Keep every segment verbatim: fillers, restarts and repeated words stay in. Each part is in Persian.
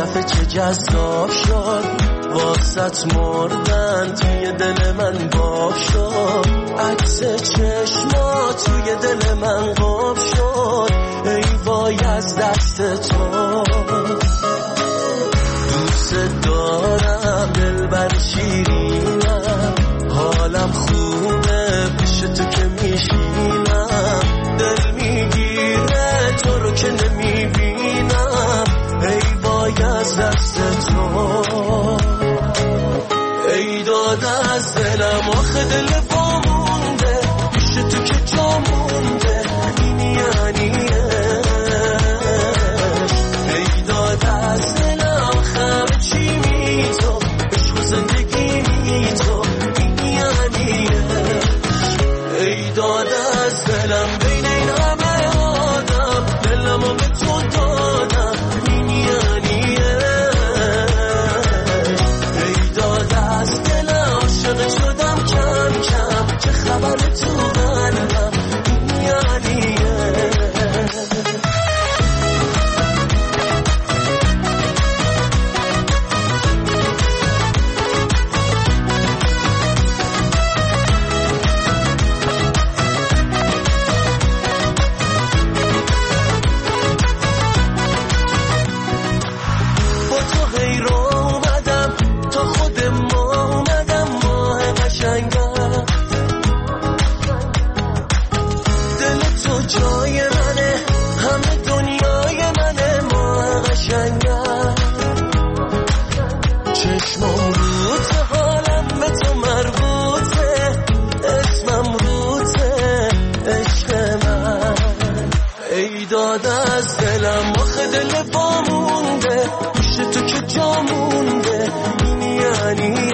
دفعه چه جذاب شد واسط مردن توی دل من باب شد عکس چشما توی دل من قاب شد ای وای از دست تو دوست دارم دلبر شیرینم حالم خوبه پیش تو که میشینم دل میگیره تو رو که نمیبینم ای وای از دست تو ای داد از دلم آخه دل وامونده پیش تو که جا مونده این یعنی ای داد از دلم خمه چی می تو عشق و زندگی می تو این یعنی ای داد از دلم بین این همه آدم دلم رو به تو دادم این یعنی ای داد از دلم عاشق شدم کم کم چه خبر تو قلبم این یعنی از دلم آخه دل وامونده پیش تو که جا مونده این یعنی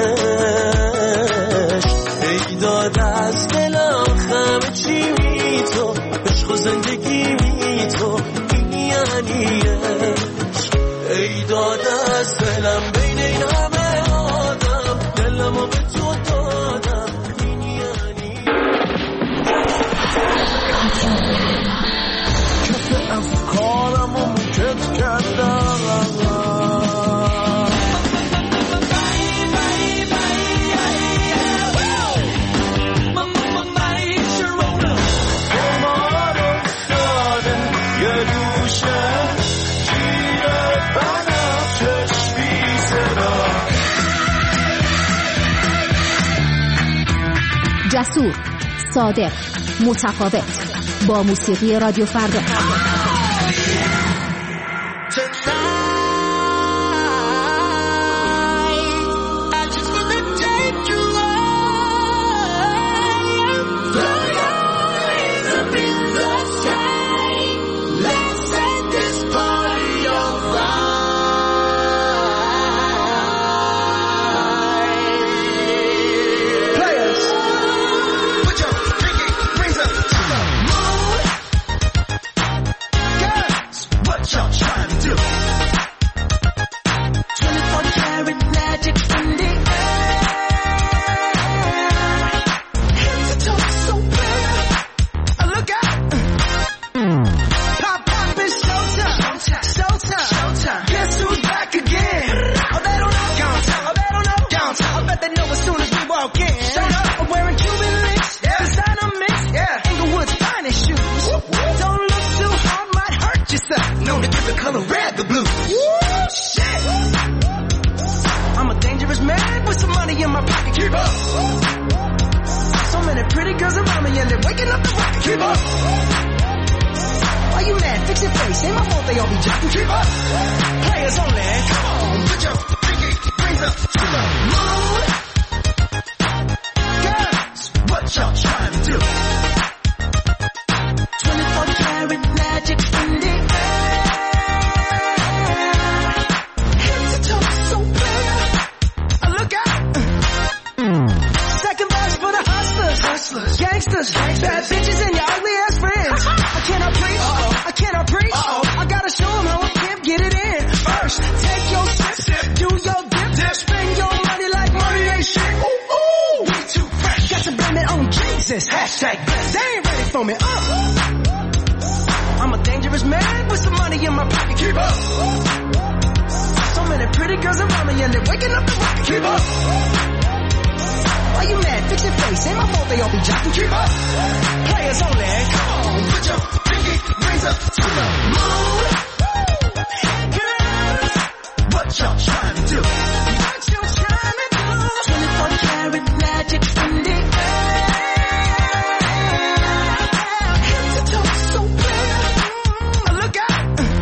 ای داد از دلم خمه چی می تو عشق و زندگی می تو این یعنی ای داد از دلم بین این همه آدم دلم رو به تو دادم این یعنی افکارم رو میکت کردم امار افتادن یه دوشه جیره بنفشش بی صدا جسور، صادق، متفاوت با موسیقی رادیو فردا and pretty girls around me and they're waking up the rocket. Keep up. Why you mad? Fix your face. Ain't my fault they all be jocking. Keep up. Players only. Come on, put your pinky rings up to the moon. Girls, what y'all trying to do? What you trying to do? twenty-four karat magic in the air. Head to toe so clear. Look out.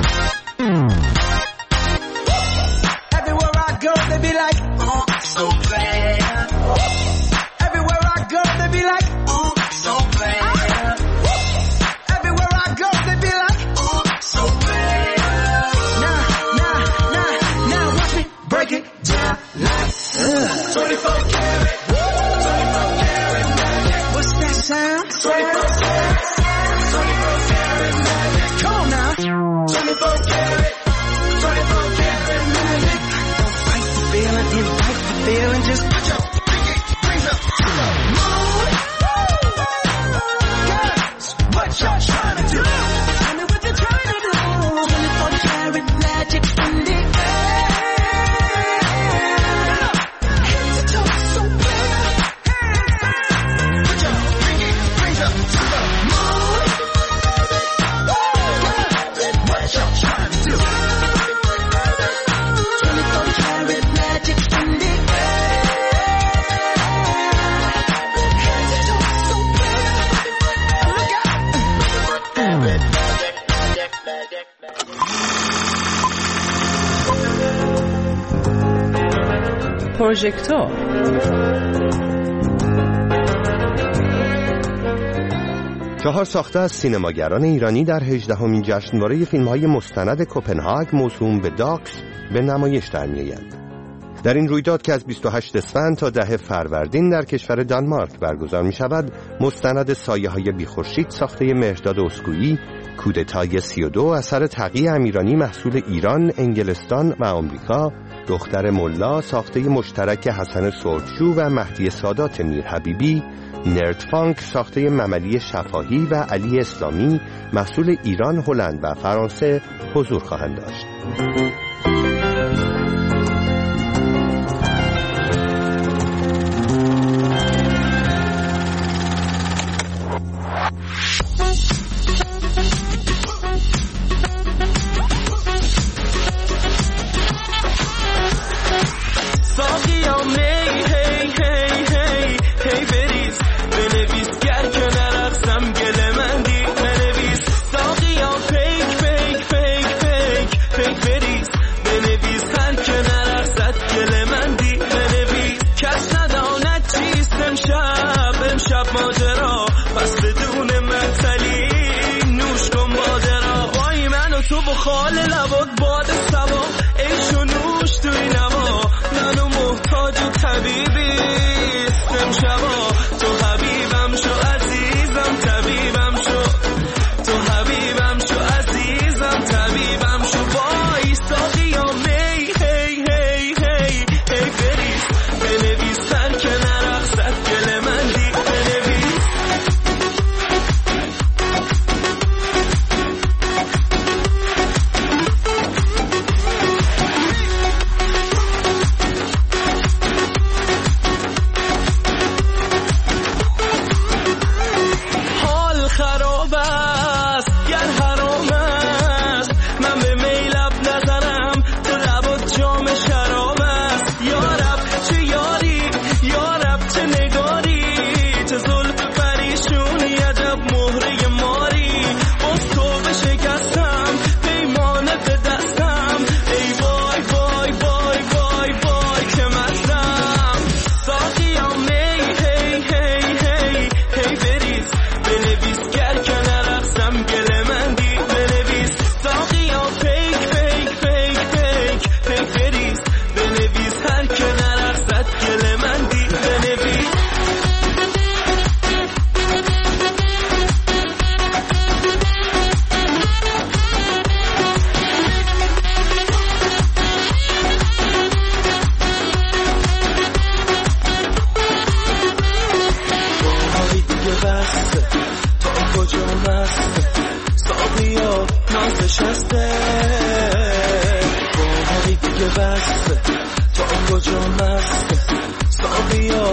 Everywhere I go, they be like, oh, so bad. Everywhere I go, they be like, oh, so bad. Everywhere I go, they be like, oh, so bad. Now, now, now, now, watch me break it down like uh. twenty-four karat, twenty-four karat magic. What's that sound? twenty-four karat, twenty-four karat magic. Come on now. twenty-four karat, twenty-four karat magic. Don't fight the feeling, invite the feeling, just put your pinky rings up to the moon. Girls, what y'all trying to do? Tell me what you're trying to do. twenty-four karat magic in the air. Head to toe so clear. Put your pinky rings up to the moon. Girls, what y'all trying to do? twenty-four karat magic in the air. Head to toe so clear. Look out. پروژکتور چهار ساخته از سینماگران ایرانی در هجدهمین جشنواره فیلم‌های مستند کپنهاگ موسوم به داکس به نمایش در می‌آیند. در این رویداد که از بیست و هشتم اسفند تا دهم فروردین در کشور دانمارک برگزار می‌شود، مستند سایه‌های بی‌خورشید ساخته مهرداد اسکویی، کودتای سی و دو اثر تقی امیرانی محصول ایران، انگلستان و آمریکا، دختر ملا ساخته مشترک حسن سرخجو و مهدی سادات میرحبیبی، نرد فانک ساخته مملی شفاهی و علی اسلامی محصول ایران، هلند و فرانسه حضور خواهند داشت. بنویس دیگه بسته تا کجا مسته ساقیا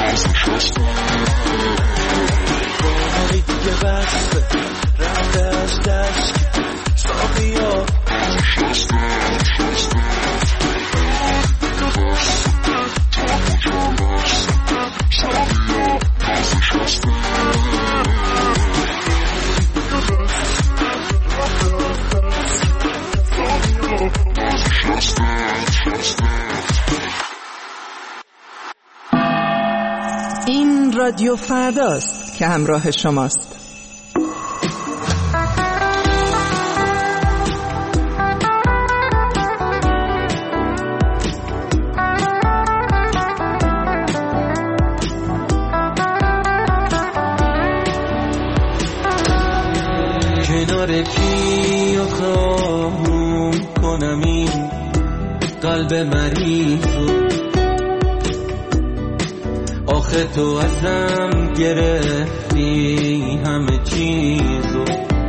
باقی دیگه بسته رفته از دشت ساقیا این رادیو فرداست که همراه شماست. کنار کی خواهم کنم این قلب مریضو، آخه تو ازم گرفتی همه چیزو،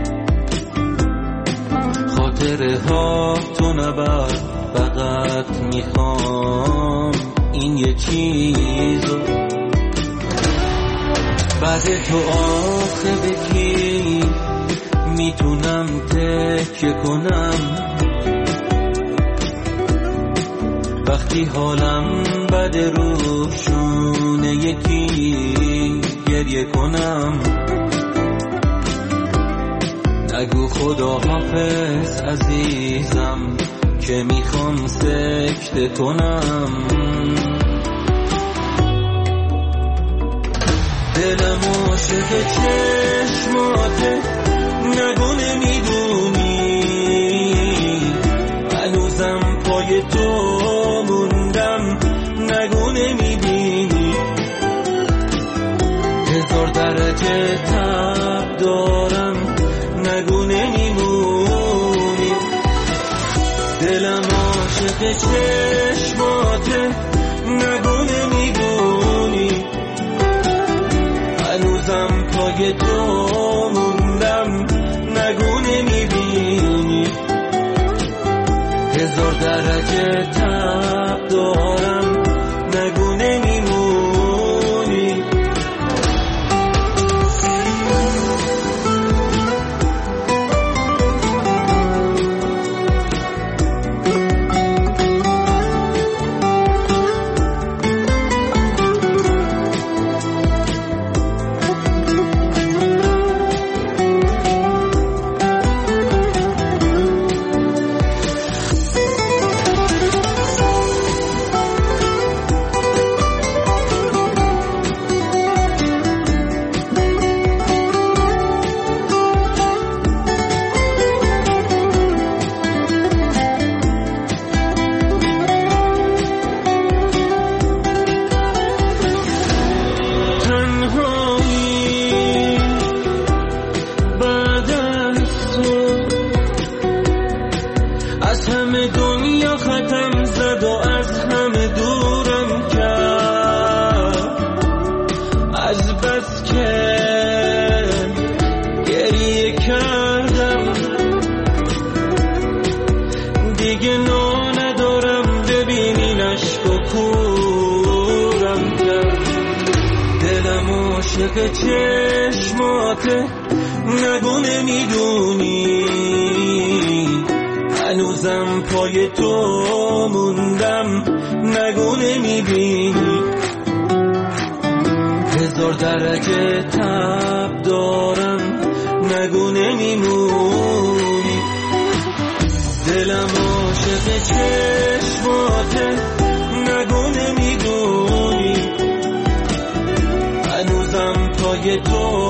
خاطره ها تو نبر فقط میخوام این یه چیزو، بعد تو آخه بکی میتونم تکیه کنم، وقتی حالم بده روشون یکی گریه کنم، نگو خدا حافظ عزیزم که میخوام سکته کنم، دلم عاشق چشماته نگو نمیدونی، هنوزم پای تو موندم نگو نمیبینی، هزار درجه تب دارم نگو نمیمونی، دلم عاشق چشماته نگو نمیدونی، هنوزم پای تو موندم نگو نمیبینی، هزار درجه تب دارم نگو نمیمونی. عاشق چشماته نگو نمیدونی، هنوزم پای تو موندم نگو نمیبینی، هزار درجه تب دارم نگو نمیمونی، دلم عاشق چشماته نگو نمیدونی، هنوزم پای تو